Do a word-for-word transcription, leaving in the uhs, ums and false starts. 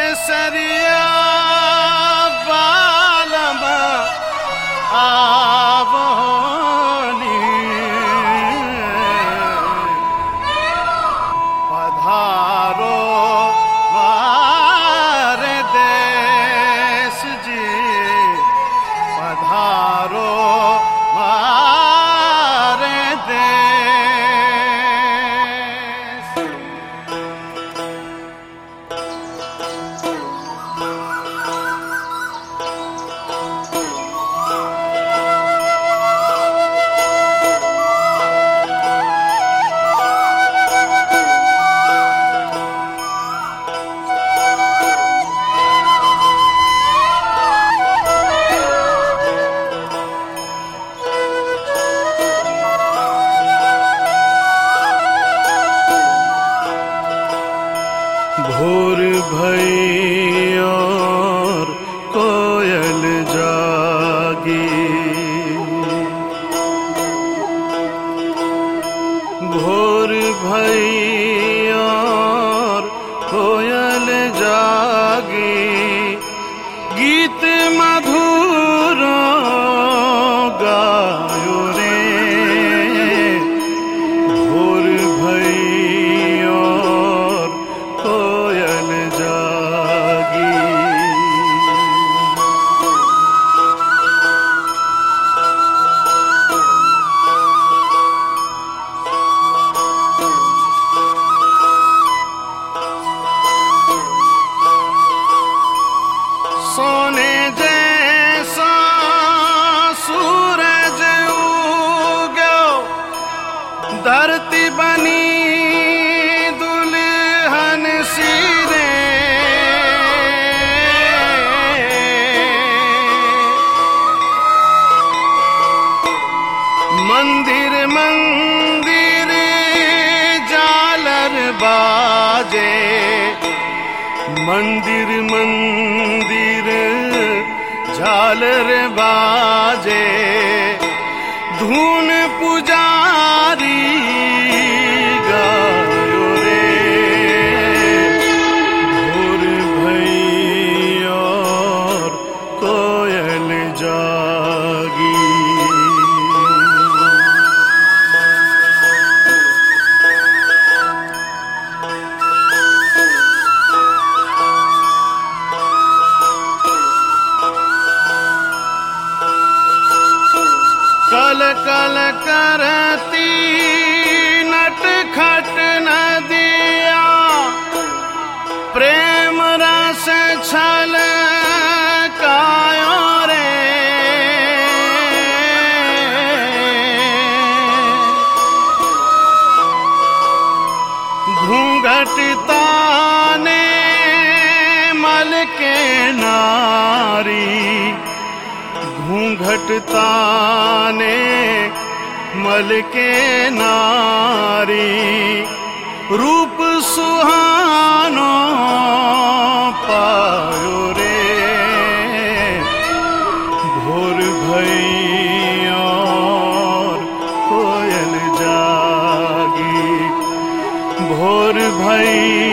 केसरिया बालमा आवनी पधारो मारे देश जी पधारो मारे देश। भोर भई और कोयल जागी भोर भई और कोयल जागी गीत मधुर गायो रे भोर भई और कोयल जागी। सोने जैसा सूरज उगो धरती बनी दुल्हन सिरे मंदिर मंदिर झालर बाजे मंदिर मंदिर झालर बाजे धून पुजारी गायो रे भोर भई और कोयल जागी। कल कल करती नटखट नदिया प्रेम रस छलकायो रे घूंघट ताने मल के नारी घूंघट ताने मल के नारी रूप सुहानो पायो रे भोर भई और कोयल जागी भोर भई